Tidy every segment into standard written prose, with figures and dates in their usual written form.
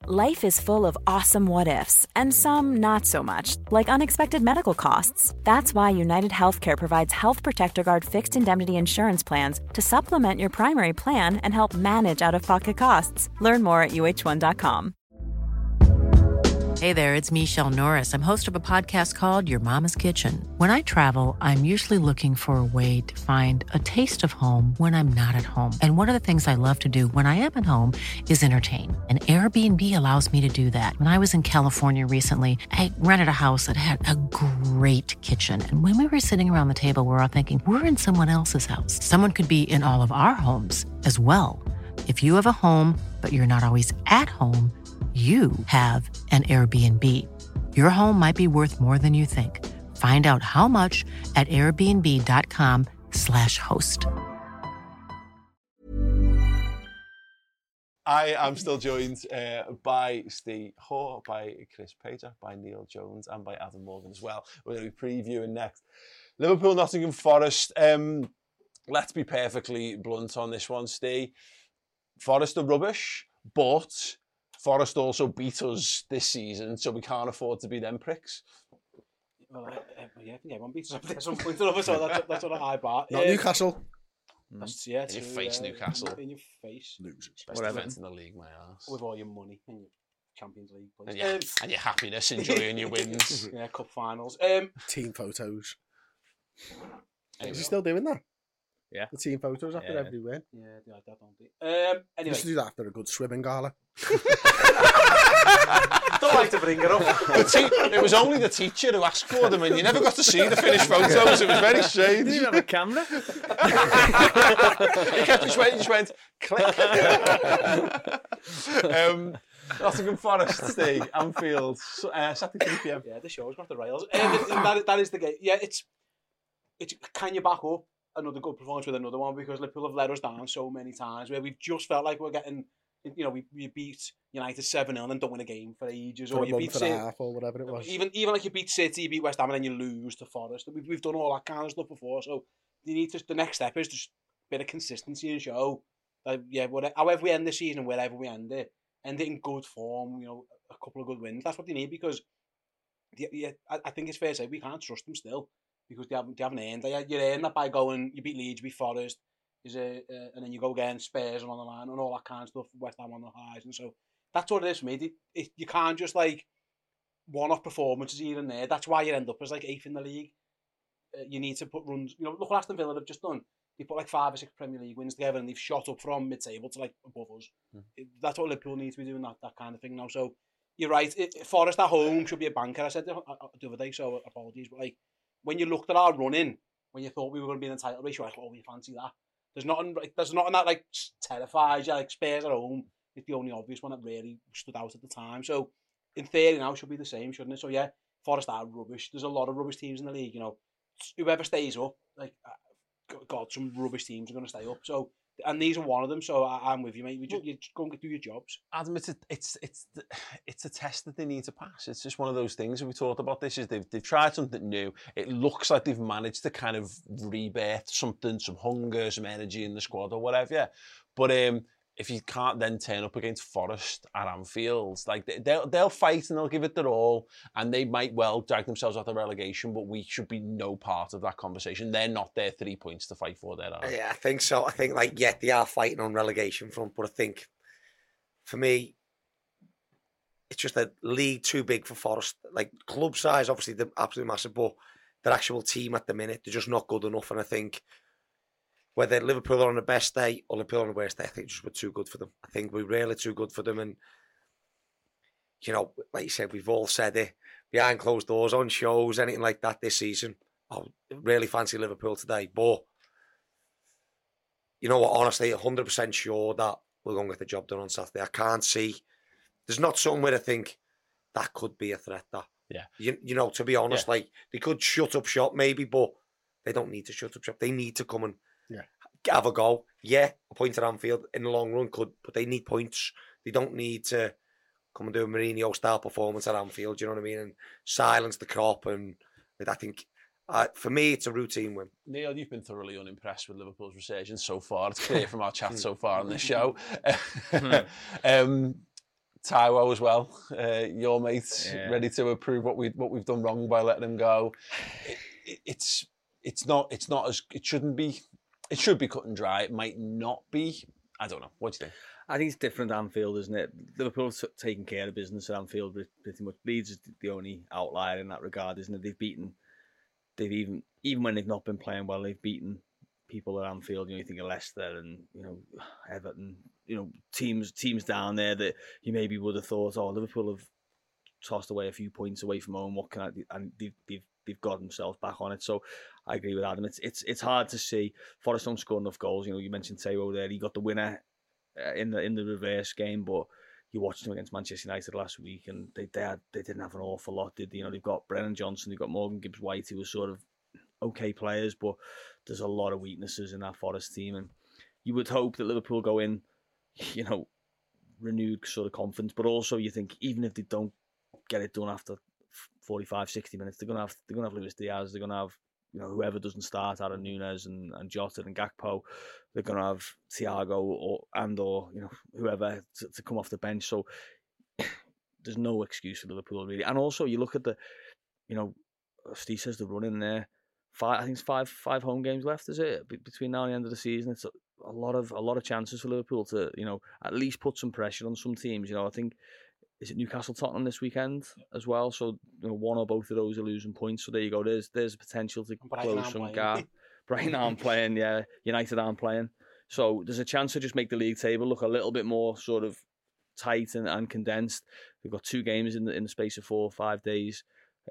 Life is full of awesome what-ifs, and some not so much, like unexpected medical costs. That's why United Healthcare provides Health Protector Guard fixed indemnity insurance plans to supplement your primary plan and help manage out-of-pocket costs. Learn more at uh1.com. Hey there, it's Michelle Norris. I'm host of a podcast called Your Mama's Kitchen. When I travel, I'm usually looking for a way to find a taste of home when I'm not at home. And one of the things I love to do when I am at home is entertain. And Airbnb allows me to do that. When I was in California recently, I rented a house that had a great kitchen. And when we were sitting around the table, we're all thinking, we're in someone else's house. Someone could be in all of our homes as well. If you have a home, but you're not always at home, you have an Airbnb. Your home might be worth more than you think. Find out how much at airbnb.com/host. I am still joined by Steve Hoare, by Chris Pager, by Neil Jones, and by Adam Morgan as well. We're going to be previewing next Liverpool, Nottingham Forest. Let's be perfectly blunt on this one, Steve. Forest are rubbish, but Forest also beat us this season, so we can't afford to be them pricks. Well, I think everyone beats us at some point or other, so that's what I bought. Not Newcastle. That's, in your face, Newcastle. In your face. Losers. Best event in the league, my ass. With all your money and your Champions League plays. And your happiness, enjoying your wins. Yeah, cup finals. Team photos. Anyway. Is he still doing that? Yeah. The team photos after every win. Yeah, that don't do. Anyway. Used to do that after a good swimming gala. Don't like to bring it up. It was only the teacher who asked for them, and you never got to see the finished photos. It was very strange. Did you have a camera? He kept just went, click. Nottingham Forest, Steve, Anfield, Saturday 3 p.m. Yeah, the show's got the rails. That is the game. Yeah, it's can you back up another good performance with another one, because Liverpool have let us down so many times where we've just felt like we're getting, we beat United 7-0 and don't win a game for ages, For or a you beat month and a half or whatever it was. Even like you beat City, you beat West Ham, and then you lose to Forest. We've done all that kind of stuff before, so you need to. The next step is just a bit of consistency and show that however we end the season, wherever we end it in good form. A couple of good wins. That's what they need, because I think it's fair to say we can't trust them still. Because they haven't earned that. You earn that by going, you beat Leeds, you beat Forest, and then you go again, Spurs along the line, and all that kind of stuff, West Ham on the highs. And so that's what it is for me. You can't just one-off performances here and there. That's why you end up as 8th in the league. You need to put runs. Look what Aston Villa have just done. They put 5 or 6 Premier League wins together, and they've shot up from mid-table to above us. That's what Liverpool need to be doing, that kind of thing now. So you're right. Forest at home should be a banker. I said the other day, so apologies, but when you looked at our running, when you thought we were going to be in the title race, you're like, oh, we fancy that. There's nothing that terrifies you. Spurs at home, it's the only obvious one that really stood out at the time. So in theory now, it should be the same, shouldn't it? So yeah, Forest are rubbish. There's a lot of rubbish teams in the league. Whoever stays up, God, some rubbish teams are going to stay up. So, and these are one of them. So I'm with you, mate. You just go and do your jobs. Adam, it's a test that they need to pass. It's just one of those things. And we talked about this. Is they've tried something new. It looks like they've managed to kind of rebirth something, some hunger, some energy in the squad or whatever. Yeah. But if you can't then turn up against Forest at Anfield, they'll fight and they'll give it their all, and they might well drag themselves out of relegation, but we should be no part of that conversation. They're not there 3 points to fight for, there. Yeah, I think so. I think they are fighting on relegation front, but I think for me, it's just a league too big for Forest. Club size, obviously, they're absolutely massive, but their actual team at the minute, they're just not good enough. And I think whether Liverpool are on the best day or Liverpool on the worst day, I think just we're too good for them. I think we're really too good for them. And, like you said, we've all said it, behind closed doors, on shows, anything like that this season. I really fancy Liverpool today. But, you know what, honestly, 100% sure that we're going to get the job done on Saturday. I can't see. There's not somewhere I think that could be a threat. That, yeah, to be honest, they could shut up shop maybe, but they don't need to shut up shop. They need to come and have a go. Yeah, a point at Anfield in the long run could, but they need points. They don't need to come and do a Mourinho-style performance at Anfield, you know what I mean, and silence the crop. And I think, for me, it's a routine win. Neil, you've been thoroughly unimpressed with Liverpool's resurgence so far. It's clear from our chat so far on this show. Taiwo as well, your mate, Yeah. ready to approve what we've done wrong by letting him go. It's not as it shouldn't be. It should be cut and dry. It might not be. I don't know. What do you think? I think it's different at Anfield, isn't it? Liverpool's taking care of business at Anfield pretty much. Leeds is the only outlier in that regard, isn't it? They've even when they've not been playing well, they've beaten people at Anfield. You think of Leicester and Everton. Teams down there that you maybe would have thought, oh, Liverpool have tossed away a few points away from home. What can I do? And they've got themselves back on it. So I agree with Adam. It's hard to see. Forest don't score enough goals. You mentioned Taiwo there. He got the winner in the reverse game, but you watched them against Manchester United last week, and they didn't have an awful lot, did they? They've got Brennan Johnson, they've got Morgan Gibbs-White, who was sort of okay players, but there's a lot of weaknesses in that Forest team, and you would hope that Liverpool go in, renewed sort of confidence, but also you think even if they don't get it done after 45, 60 minutes, they're gonna have Luis Diaz, they're gonna have whoever doesn't start out of Nunes and Jota and Gakpo, they're going to have Thiago or whoever to come off the bench. So there's no excuse for Liverpool really. And also you look at the, Steve says the run in there. I think it's five home games left, is it? Between now and the end of the season, it's a lot of chances for Liverpool to at least put some pressure on some teams. I think. Is it Newcastle Tottenham this weekend as well? So one or both of those are losing points. So there you go. There's a potential to close some gap. Brighton aren't playing, yeah. United aren't playing. So there's a chance to just make the league table look a little bit more sort of tight and condensed. We've got 2 games in the space of 4 or 5 days.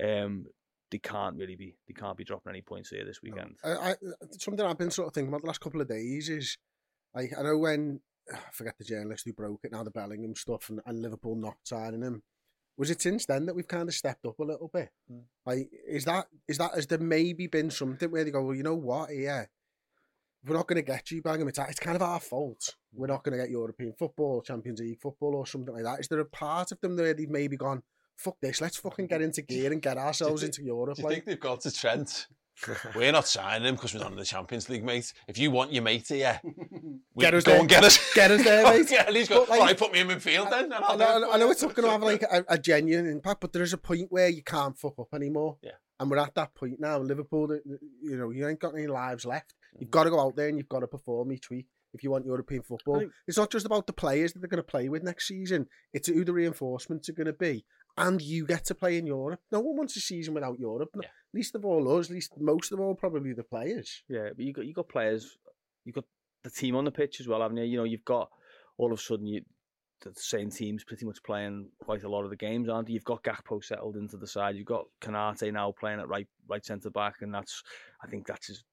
They can't be dropping any points here this weekend. No. Something I've been sort of thinking about the last couple of days is I know when. I forget the journalist who broke it now, the Bellingham stuff and Liverpool not signing him. Was it since then that we've kind of stepped up a little bit? Like, has there maybe been something where they go, well, you know what, yeah, we're not going to get you, Bellingham, it's kind of our fault. We're not going to get European football, Champions League football or something like that. Is there a part of them where they've maybe gone, fuck this, let's fucking get into gear and get ourselves into Europe? Do you think they've got to Trent? We're not signing him because we're not in the Champions League, mate. If you want your mate here, get us get us there, mate. Yeah, and he's got, all right, put me in midfield then. I know it's not going to have like a genuine impact, but there is a point where you can't fuck up anymore. Yeah. And we're at that point now. Liverpool, you ain't got any lives left. You've got to go out there and you've got to perform each week if you want European football. It's not just about the players that they're going to play with next season. It's who the reinforcements are going to be. And you get to play in Europe. No one wants a season without Europe. Yeah. Least of all us, least most of all probably the players. Yeah, but you got players, you got the team on the pitch as well, haven't you? You've got all of a sudden the same teams pretty much playing quite a lot of the games, aren't you? You've got Gakpo settled into the side. You've got Konate now playing at right centre back, and I think that's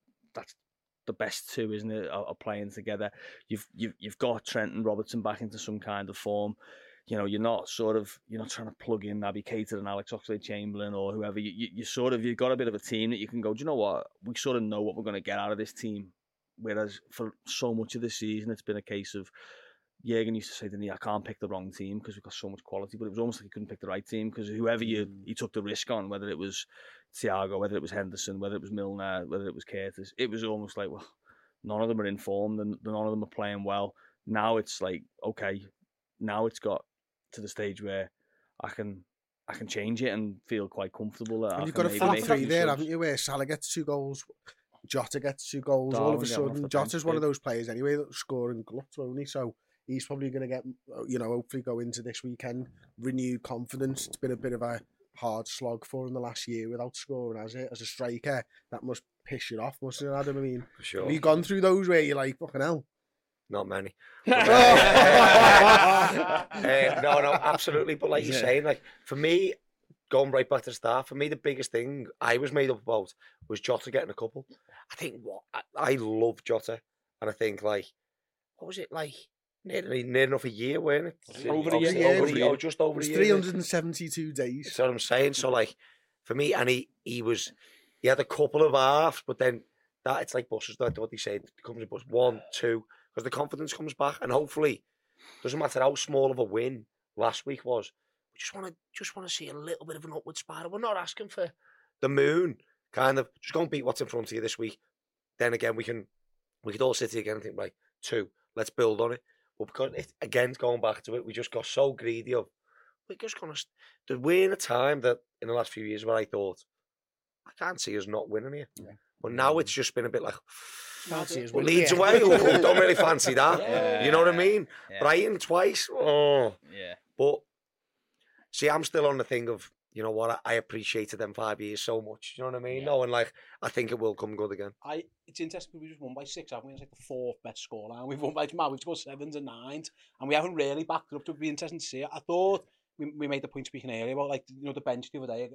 the best 2, isn't it? Are playing together. You've got Trent and Robertson back into some kind of form. You're not trying to plug in Naby Keita and Alex Oxlade-Chamberlain or whoever. You've got a bit of a team that you can go, do you know what? We sort of know what we're going to get out of this team. Whereas for so much of this season, it's been a case of, Jürgen used to say, didn't he, I can't pick the wrong team because we've got so much quality, but it was almost like he couldn't pick the right team because whoever you took the risk on, whether it was Thiago, whether it was Henderson, whether it was Milner, whether it was Curtis, it was almost like, well, none of them are informed and none of them are playing well. Now it's like, okay, now it's got to the stage where I can change it and feel quite comfortable that you've got a front 3 there, haven't you, where Salah gets 2 goals, Jota gets 2 goals, all of a sudden Jota's one of those players anyway that scoring gluts, won't he? So he's probably going to get, hopefully go into this weekend renewed confidence. It's been a bit of a hard slog for him the last year without scoring, has it? As a striker, that must piss you off, mustn't it, Adam? I mean, for sure. Have you gone through those where you're like, fucking hell? Not many. No, absolutely. But like you're saying, like for me, going right back to the start, for me, the biggest thing I was made up about was Jota getting a couple. I think I love Jota, and I think like, what was it like? Near enough a year, weren't it? Over a year, just over a year. 372 days. That's what I'm saying. So like, for me, and he had a couple of halves, but then that it's like buses. That's what they say. It comes in bus 1, 2. Because the confidence comes back, and hopefully, doesn't matter how small of a win last week was. We just want to see a little bit of an upward spiral. We're not asking for the moon, kind of. Just go and beat what's in front of you this week. Then again, we could all sit here again and think, right, 2, let's build on it. But because, again, going back to it, we just got so greedy of, we're just going to... We're in a time that, in the last few years, where I thought, I can't see us not winning here. Yeah. But now it's just been a bit like, Leeds away, don't really fancy that. Yeah. You know what I mean? Yeah. Brighton twice, Yeah. But, see, I'm still on the thing of, you know what, I appreciated them 5 years so much. You know what I mean? Yeah. No, and like, I think it will come good again. It's interesting, we just won by 6, haven't we? It's like the 4th best scoreline. We've won by, we've scored 7s and 9s, and we haven't really backed it up. To be interesting to see it. I thought we made the point speaking earlier about, like, you know, the bench the other day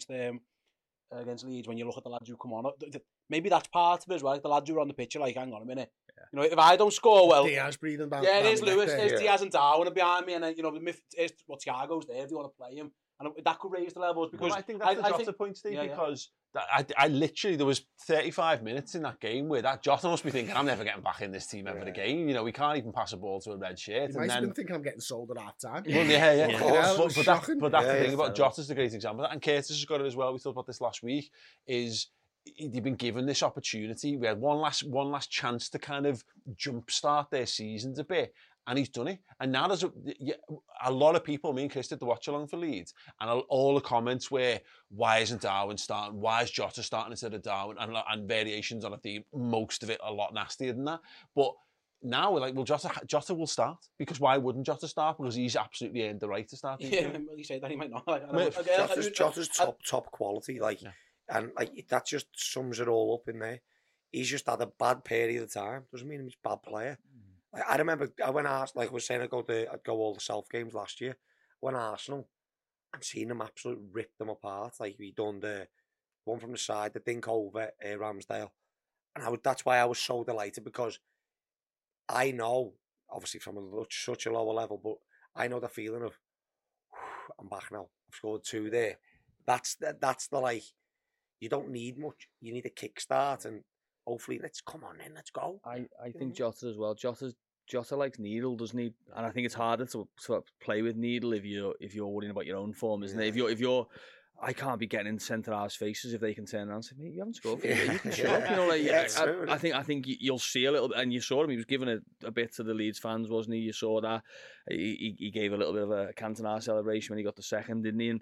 against Leeds, when you look at the lads who come on. Maybe that's part of it as well. Like, the lads who are on the pitch are like, hang on a minute. Yeah. You know, if I don't score well... Diaz breathing down. Yeah, there's Lewis, there's Diaz and Darwin behind me, and then, you know, Thiago's there if you want to play him. And that could raise the levels, because... I think that's the Jota point, Steve, because I literally, there was 35 minutes in that game where that Jota must be thinking, I'm never getting back in this team ever again. You know, we can't even pass a ball to a red shirt. He might have been thinking I'm getting sold at half time. Well, yeah. But that's the thing about Jota's the great example. And Curtis has got it as well. We talked about this last week, is they've been given this opportunity. We had one last chance to kind of jumpstart their seasons a bit. And he's done it. And now there's a lot of people, me and Chris did the watch along for Leeds, and all the comments were, why isn't Darwin starting? Why is Jota starting instead of Darwin? And variations on a theme, most of it a lot nastier than that. But now we're like, well, Jota will start, because why wouldn't Jota start? Because he's absolutely earned the right to start. Yeah, well, you say that, he might not. Jota's top quality, like, and like that just sums it all up in there. He's just had a bad period of time. Doesn't mean he's a bad player. Like, I remember when like I was saying, I'd go all the South games last year. When Arsenal, and seen them absolutely rip them apart. Like, we done the one from the side, the dink over Ramsdale, and that's why I was so delighted, because I know, obviously from such a lower level, but I know the feeling of, I'm back now. I've scored 2 there. That's the, like, you don't need much. You need a kickstart, and hopefully, let's go. I think Jota as well. Jota likes Needle, doesn't he? And I think it's harder to play with Needle if you're worrying about your own form, isn't it? If you're, I can't be getting in centre half's faces if they can turn around and say, mate, you haven't scored for me. You can shut up. You know, like, I think you'll see a little bit, and you saw him. He was giving a bit to the Leeds fans, wasn't he? You saw that. He gave a little bit of a Cantona celebration when he got the second, didn't he? And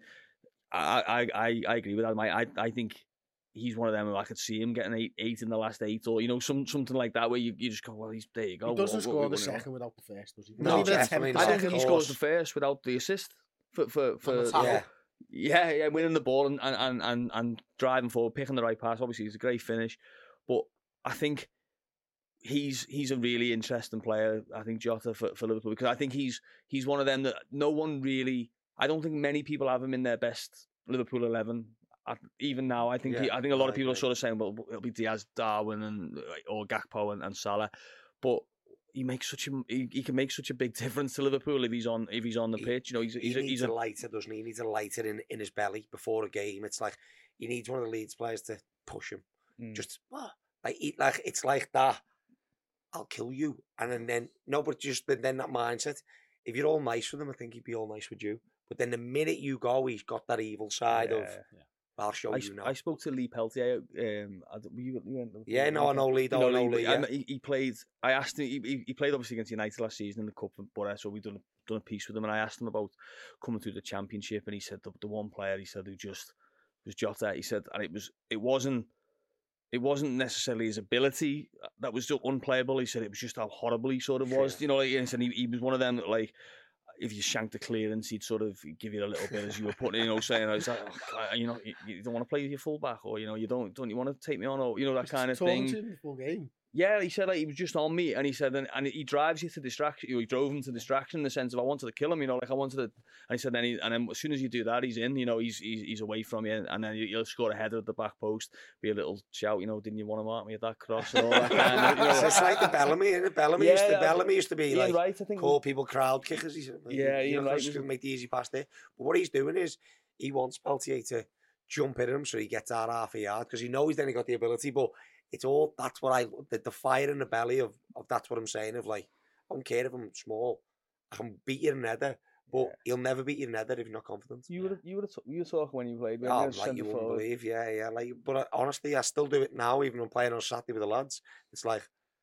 I agree with that. I think he's one of them who I could see him getting 8 in the last 8, or, you know, something like that, where you just go, well, there you go. He doesn't score the second without the first, does he? No, I don't think he scores the first without the assist for winning the ball and driving forward, picking the right pass. Obviously, he's a great finish, but I think he's a really interesting player. I think Jota for Liverpool, because I think he's one of them that no one really. I don't think many people have him in their best Liverpool 11. Even now, I think a lot of people are sort of saying, well, it'll be Diaz, Darwin, or Gakpo and Salah, but he can make such a big difference to Liverpool if he's on the pitch. You know, he needs a lighter, doesn't he? He needs a lighter in his belly before a game. It's like he needs one of the Leeds players to push him. Just like it's like that. I'll kill you, and then no, but just then that mindset. If you're all nice with him, I think he'd be all nice with you. But then the minute you go, he's got that evil side of. I'll show you now. I spoke to Lee Peltier. I know Lee. Lee. He played. I asked him. He played obviously against United last season in the cup, but so we done a piece with him, and I asked him about coming through the Championship, and he said the one player he said who just was Jota. He said, and it wasn't necessarily his ability that was still unplayable. He said it was just how horrible he sort of was. You know, and he said he was one of them that, like, if you shanked the clearance, he'd sort of give you a little bit as you were putting it, you know, saying, it's like, you know, you don't want to play with your fullback, or, you know, don't you want to take me on, or, you know, that kind of thing. To him the full game. Yeah, he said, like, he was just on me, and he said, and he drives you to distraction. He drove him to distraction in the sense of, I wanted to kill him, you know, like, I wanted to. And he said, and then as soon as you do that, he's in, you know, he's away from you, and then you'll score a header at the back post, be a little shout, you know, didn't you want to mark me at that cross and all that kind of, you know. It's like the Bellamy, isn't it? Bellamy used to be Ian like, Wright, I think, call people crowd kickers. Ian Wright just make the easy pass there. But what he's doing is he wants Peltier to jump at him so he gets out half a yard, because he knows then he got the ability, but. It's all, that's what the fire in the belly of that's what I'm saying, of like, I don't care if I'm small, I can beat you in a header, but he'll never beat you in a header if you're not confident. You were talking when you played. Like you wouldn't believe, like, but honestly, I still do it now, even when I'm playing on Saturday with the lads. It's like,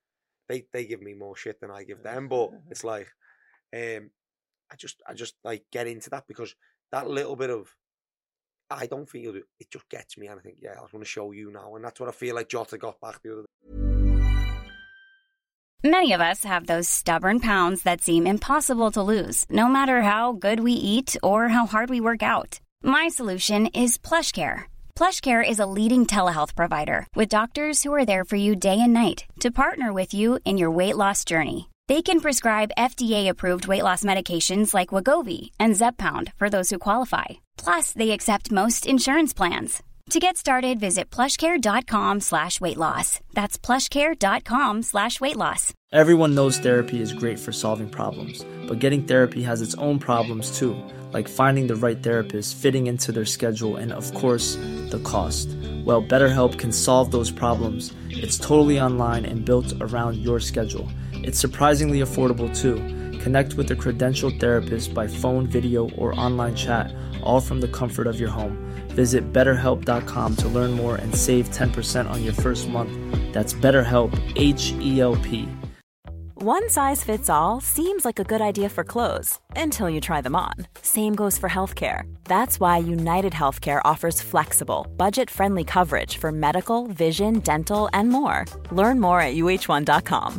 they give me more shit than I give them. But it's like, I just like get into that because that little bit of, I don't feel it just gets me, and I think, yeah, I was going to show you now, and that's what I feel like Jota got back the other day. Many of us have those stubborn pounds that seem impossible to lose, no matter how good we eat or how hard we work out. My solution is PlushCare. PlushCare is a leading telehealth provider with doctors who are there for you day and night to partner with you in your weight loss journey. They can prescribe FDA-approved weight loss medications like Wegovy and Zepbound for those who qualify. Plus, they accept most insurance plans. To get started, visit plushcare.com/weightloss. That's plushcare.com/weightloss. Everyone knows therapy is great for solving problems, but getting therapy has its own problems too, like finding the right therapist, fitting into their schedule, and of course, the cost. Well, BetterHelp can solve those problems. It's totally online and built around your schedule. It's surprisingly affordable too. Connect with a credentialed therapist by phone, video, or online chat, all from the comfort of your home. Visit BetterHelp.com to learn more and save 10% on your first month. That's BetterHelp, H-E-L-P. One size fits all seems like a good idea for clothes until you try them on. Same goes for healthcare. That's why United Healthcare offers flexible, budget-friendly coverage for medical, vision, dental, and more. Learn more at UH1.com.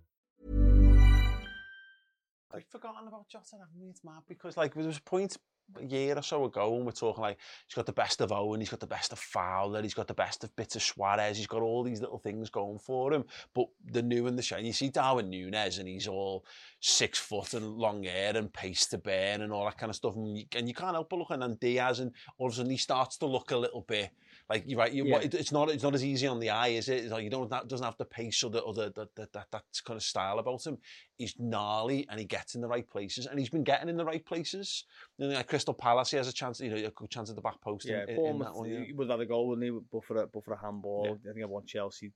I've forgotten about Jota, haven't we? It's mad because like there was a point a year or so ago when we're talking like he's got the best of Owen, he's got the best of Fowler, he's got the best of bits of Suarez, he's got all these little things going for him. But the new and the shiny, you see Darwin Núñez and he's all 6 foot and long hair and pace to burn and all that kind of stuff. And you can't help but looking at Diaz, and all of a sudden he starts to look a little bit like you're right. It's not as easy on the eye, is it? It's like you doesn't have the pace or that kind of style about him. He's gnarly and he gets in the right places, and he's been getting in the right places. You know, like Crystal Palace, he has a chance. You know, a good chance at the back post. Yeah, in that one, he would have had a goal, wouldn't he? But for a handball, yeah. I think I want Chelsea.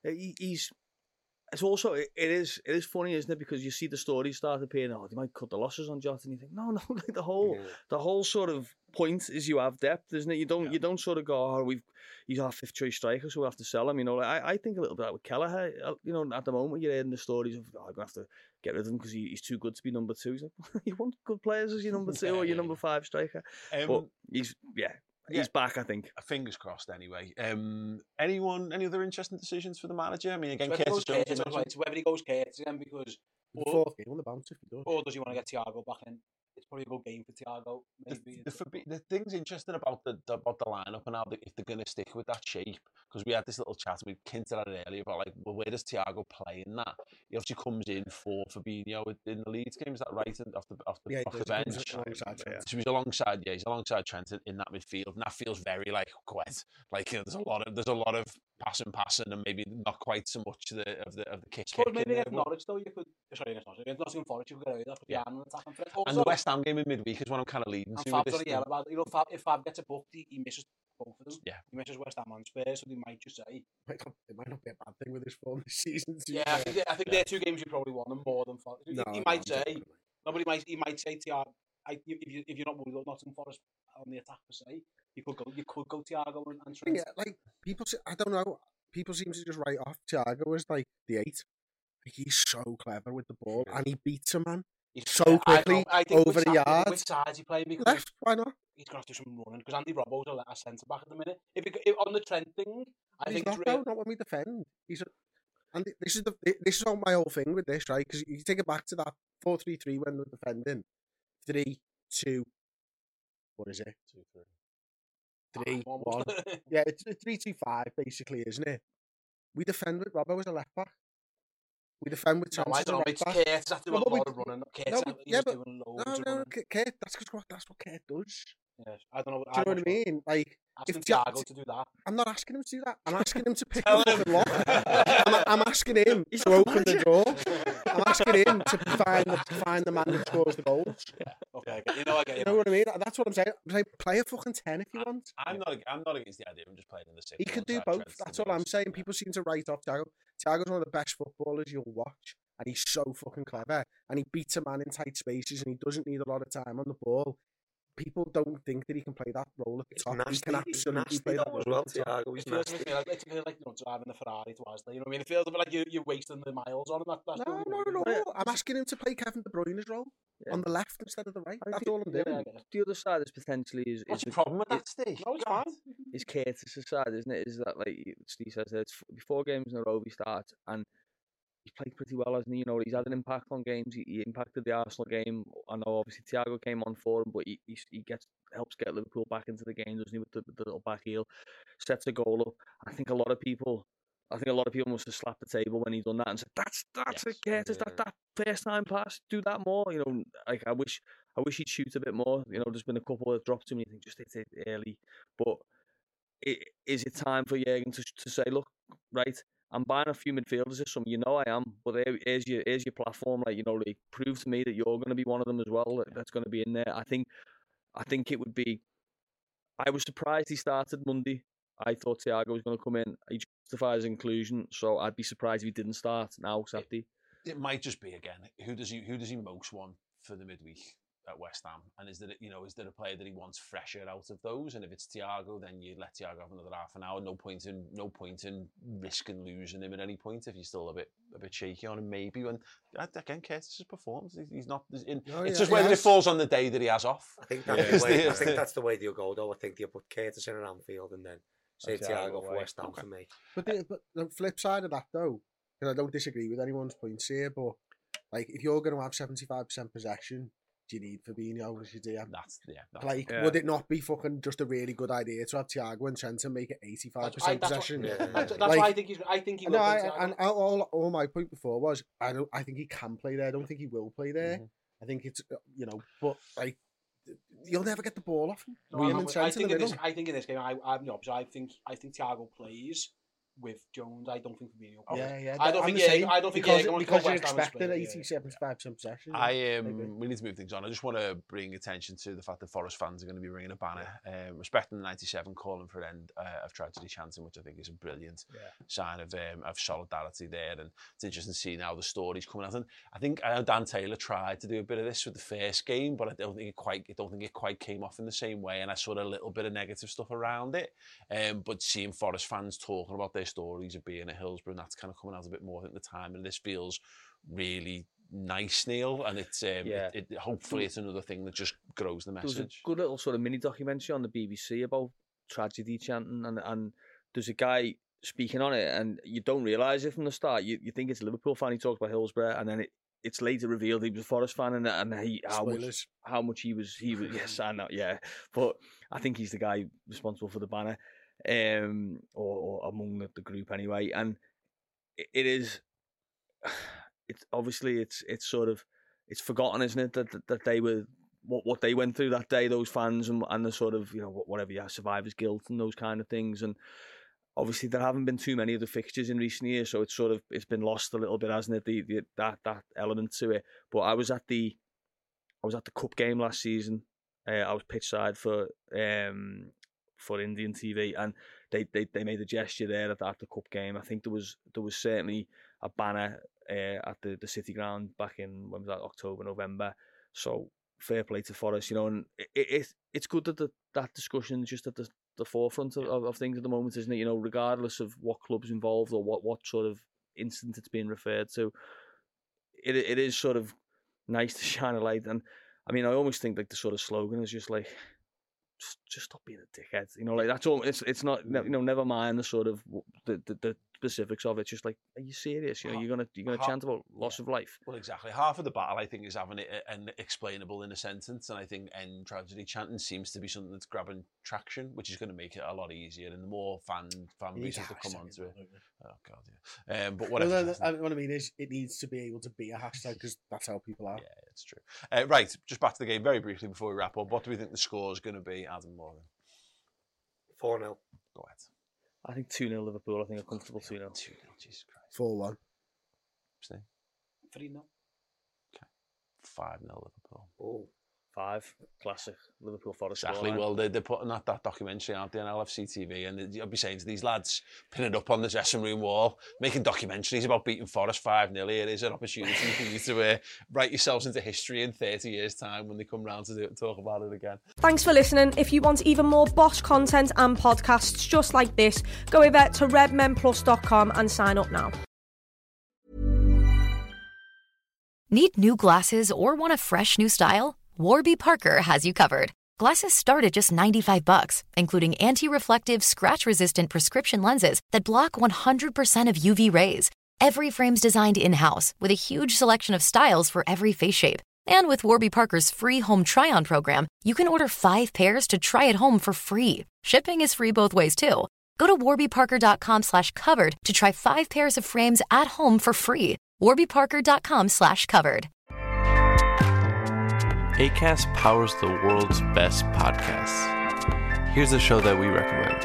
It's also it is funny, isn't it? Because you see the stories start appearing. Oh, they might cut the losses on Jota, and you think, no, like the whole sort of point is you have depth, isn't it? You don't sort of go, he's our 5th choice striker, so we have to sell him. You know, like, I think a little bit like with Kelleher. You know, at the moment you're hearing the stories of I'm gonna have to get rid of him because he's too good to be number 2. He's like, you want good players as your number 2 or your number 5 striker, but he's back, I think. Fingers crossed, anyway. Any other interesting decisions for the manager? I mean, again, Curtis Jones. Whether he goes Curtis again, because fourth game on the bounce if he does. Or does he want to get Thiago back in? It's probably a good game for Thiago. Maybe the thing's interesting about the lineup and how if they're going to stick with that shape, because we had this little chat, we hinted at it earlier about like, well, where does Thiago play in that? He obviously comes in for Fabinho in the Leeds game, is that right? Off the bench. So he's alongside Trent in that midfield, and that feels very like quite like, you know, there's a lot of passing, and maybe not quite so much of the kick. But maybe against Norwich though, you could. Sorry, against Nottingham Forest, you could get away with that. Yeah. Attacking threat. And the West Ham game in midweek is what I'm kind of leading to. Fab's if Fab gets a booked, he misses both of them. Yeah, he misses West Ham and Spurs, so they might just say it might not be a bad thing with his form this season. Yeah, I think they're 2 games you probably won them more than Forest. He might say Thiago. If you're not worried about Nottingham Forest on the attack per se, you could go Thiago and Trent. Yeah, like people say, I don't know. People seem to just write off Thiago as like the 8. He's so clever with the ball, and he beats a man so quickly over the yard. Which side is he playing? Because left, why not? He's going to have to do some running, because Andy Robbo's a centre back at the minute. If on the Trent thing, I think it's not when we defend. And this is all my whole thing with this, right? Because you take it back to that 4-3-3 when we're defending 3-2. What is it? 2-3. 3-1. Yeah, it's 3-2-5 basically, isn't it? We defend with Robbo as a left back. We defend with Trent as a right back. Kurt's after a lot of running. Kurt's doing loads of running. Kurt, that's what Kurt does. Yes, I don't know. Do you know what I mean? Like, asking Thiago to do that. I'm not asking him to do that. I'm asking him to pick the fucking lock. I'm asking him to open the door. I'm asking him to find the man that scores the goals. Yeah. Okay, I get you. You know what I mean? That's what I'm saying. I'm saying play a fucking 10 if you want. I'm not against the idea of just playing in the 6. He could do both. That's all I'm saying. People seem to write off Thiago. Thiago's one of the best footballers you'll watch, and he's so fucking clever. And he beats a man in tight spaces, and he doesn't need a lot of time on the ball. people don't think that he can play that role at the He's top. nasty. He can He's absolutely nasty play that though role as well, at the top. Thiago. He's It feels nasty. to me like, driving a Ferrari to Asda. You know what I mean? It feels a bit like you're wasting the miles on him. That's No, I'm asking him to play Kevin De Bruyne's role on the left instead of the right. That's all I'm doing. The other side is potentially is What's the the- problem with that, Steve? No, it's fine. is Curtis' side, isn't it? Is that, like Steve says, it's 4 games in a row he starts, and he's played pretty well, hasn't he? You know, he's had an impact on games. He impacted the Arsenal game. I know obviously Thiago came on for him, but he helps get Liverpool back into the game, doesn't he? With the little back heel, sets a goal up. I think a lot of people must have slapped the table when he done that and said, "That's it, Curtis. That first time pass, do that more." You know, like I wish he'd shoot a bit more. You know, there's been a couple that dropped to me. I think just hit it early, but is it time for Jurgen to say, "Look, right, I'm buying a few midfielders this summer. You know I am, but here's your platform. Like, you know, like, prove to me that you're going to be one of them as well. That's going to be in there." I think it would be. I was surprised he started Monday. I thought Thiago was going to come in. He justifies inclusion, so I'd be surprised if he didn't start now, Saturday. It might just be again. Who does he most want for the midweek at West Ham? And is there a player that he wants fresher out of those? And if it's Thiago, then you let Thiago have another half an hour. No point in risking losing him at any point if you're still a bit shaky on him. Maybe when again Curtis' performance, he's not in. It's just whether it falls on the day that he has off. I think that's the way they'll go though. I think they'll put Curtis in at Anfield and then say Thiago for West Ham for me. But the flip side of that though, because I don't disagree with anyone's points here, but like if you're going to have 75% possession, do you need Fabinho as your DM? Would it not be fucking just a really good idea to have Thiago and Trent and make it 85% possession? That's why I think he will. And all my point before was I think he can play there. I don't think he will play there. Mm-hmm. I think it's but like you'll never get the ball off him. I think in this game, I'm the opposite. I think Thiago plays with Jones. I don't think Fabinho plays. Yeah. I don't think because you're expecting 80-75% possession. We need to move things on. I just want to bring attention to the fact that Forest fans are going to be ringing a banner, respecting the 97, calling for an end of tragedy chanting, which I think is a brilliant sign of solidarity there. And it's interesting to see now the stories coming out. And I think Dan Taylor tried to do a bit of this with the first game, but I don't think it quite came off in the same way. And I saw a little bit of negative stuff around it. But seeing Forest fans talking about their stories of being at Hillsborough, and that's kind of coming out a bit more. I think the time, and this feels really nice, Neil, and it's hopefully it's another thing that just grows the message. There's a good little sort of mini documentary on the BBC about tragedy chanting, and there's a guy speaking on it, and you don't realise it from the start. You think it's a Liverpool fan. He talks about Hillsborough, and then it's later revealed he was a Forest fan, and how much he was yes, I know, yeah, but I think he's the guy responsible for the banner. Or among the group anyway, and it's obviously it's sort of it's forgotten, isn't it, that they were what they went through that day, those fans, and the sort of whatever survivor's guilt and those kind of things, and obviously there haven't been too many of the fixtures in recent years, so it's been lost a little bit, hasn't it, that element to it. But I was at the cup game last season. I was pitch side for Indian TV, and they made a gesture there at the cup game. I think there was certainly a banner at the City Ground back in, when was that, October, November. So fair play to Forest, and it's good that that discussion is just at the forefront of things at the moment, isn't it? Regardless of what club's involved or what sort of incident it's being referred to, it is sort of nice to shine a light. And I mean, I almost think like the sort of slogan is just like, just stop being a dickhead. Like that's all. It's not. Never mind the sort of the specifics of it. Just like, are you serious? You're gonna chant about loss of life. Well, exactly. Half of the battle, I think, is having it explainable in a sentence, and I think end tragedy chanting seems to be something that's grabbing traction, which is going to make it a lot easier, and the more fan bases that come onto it. Oh God, yeah. But whatever. What I mean is, it needs to be able to be a hashtag because that's how people are. Yeah, it's true. Right, just back to the game very briefly before we wrap up. What do we think the score is going to be, Adam Morgan? 4-0. Go ahead. I think 2-0 Liverpool. I think a comfortable 2-0. 2-0, Jesus Christ. 4-1. Steve? 3-0. Okay. 5-0 Liverpool. Oh. 5, classic Liverpool Forest. Exactly. Well, they're putting that documentary out there on LFC TV, and I'll be saying to these lads, pin it up on the dressing room wall, making documentaries about beating Forest 5-0. It is an opportunity for you to write yourselves into history in 30 years' time when they come round to talk about it again. Thanks for listening. If you want even more Bosch content and podcasts just like this, go over to redmenplus.com and sign up now. Need new glasses or want a fresh new style? Warby Parker has you covered. Glasses start at just $95, including anti-reflective, scratch-resistant prescription lenses that block 100% of UV rays. Every frame's designed in-house with a huge selection of styles for every face shape. And with Warby Parker's free home try-on program, you can order 5 pairs to try at home for free. Shipping is free both ways, too. Go to warbyparker.com/covered to try 5 pairs of frames at home for free. warbyparker.com/covered. Acast powers the world's best podcasts. Here's a show that we recommend.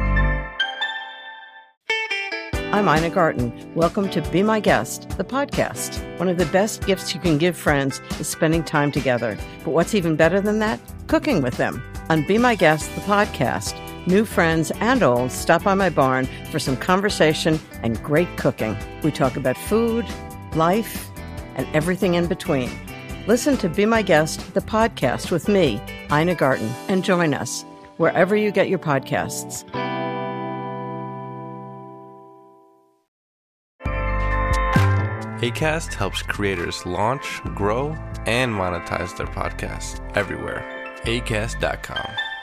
I'm Ina Garten. Welcome to Be My Guest, the podcast. One of the best gifts you can give friends is spending time together. But what's even better than that? Cooking with them. On Be My Guest, the podcast, new friends and old stop by my barn for some conversation and great cooking. We talk about food, life, and everything in between. Listen to Be My Guest, the podcast with me, Ina Garten, and join us wherever you get your podcasts. Acast helps creators launch, grow, and monetize their podcasts everywhere. Acast.com.